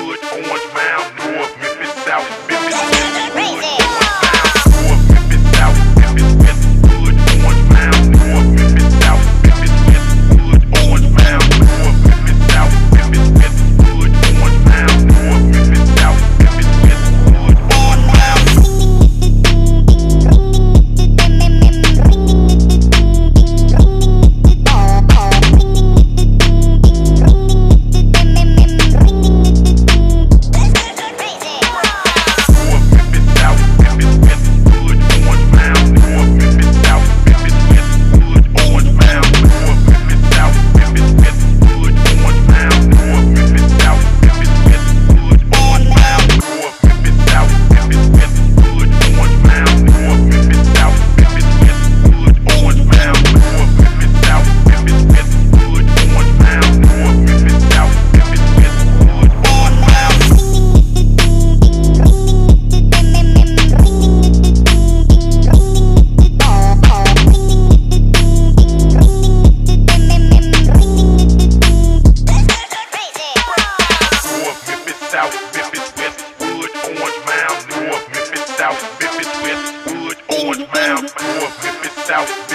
Wood, Orange Mound, North Memphis, South Memphis, West, Crazy. North Memphis, South Memphis, West, Wood, Orange Mound, North Memphis, South Memphis, West, Wood, Orange Mound, North Memphis, South Memphis, West, Wood, Orange Mound, North Memphis, South Memphis, West, Wood, Orange Mound. South Memphis, West, Wood, Orange Mound, North Memphis, South Memphis, West, Wood, Orange Mound, North Memphis, South